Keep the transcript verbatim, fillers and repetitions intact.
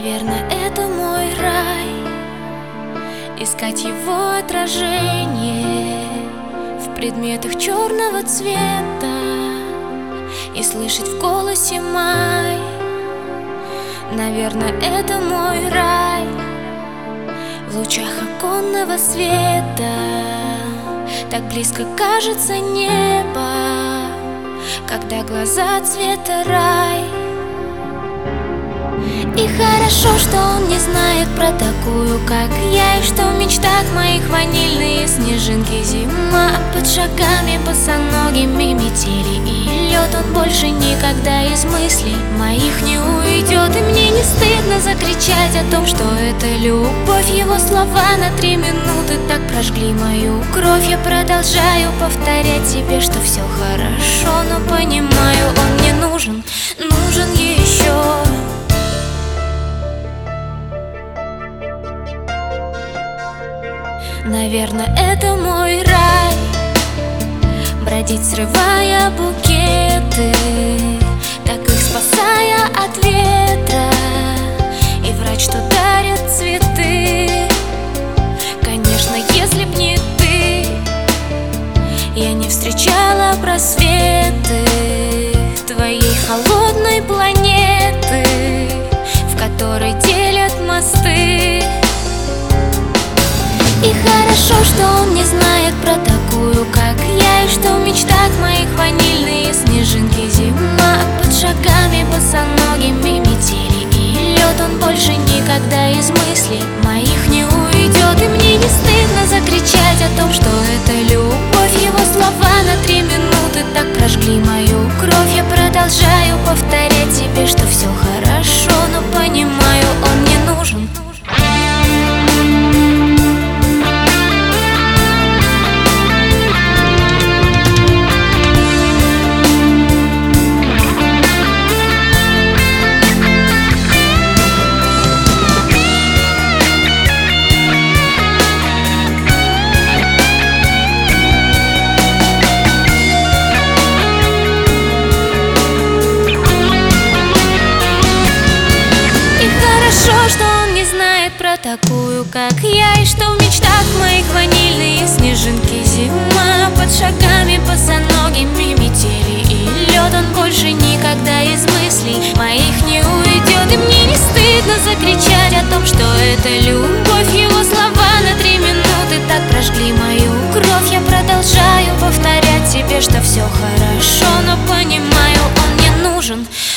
Наверное, это мой рай, искать его отражение в предметах черного цвета и слышать в голосе май. Наверное, это мой рай, в лучах оконного света так близко кажется небо, когда глаза цвета рай. И хорошо, что он не знает про такую, как я, и что в мечтах моих ванильные снежинки зима, а под шагами босоногими метели и лед. Он больше никогда из мыслей моих не уйдет, и мне не стыдно закричать о том, что это любовь. Его слова на три минуты так прожгли мою кровь. Я продолжаю повторять себе, что все хорошо, но понимаю, он мне нужен, нужен еще. Наверное, это мой рай, бродить, срывая букеты, так их спасая от ветра, и врать, что дарят цветы. Конечно, если б не ты, я не встречала просветы твоей холодной планеты, в которой делят мосты. И хорошо, что он не знает про такую, как я, и что в мечтах моих ванильные снежинки зима, а под шагами босоногими метели и лед. Он больше никогда из мыслей моих не уйдет, и мне не стыдно закричать о том, что это любовь. Его слова на три минуты так прожгли мою кровь. Я продолжаю повторять себе, что все хорошо, но понимаю, он мне нужен. Хорошо, что он не знает про такую, как я, и что в мечтах моих ванильные снежинки зима, под шагами босоногими метели и лед. Он больше никогда из мыслей моих не уйдет, и мне не стыдно закричать о том, что это любовь. Его слова на три минуты так прожгли мою кровь. Я продолжаю повторять себе, что все хорошо, но понимаю, он мне нужен.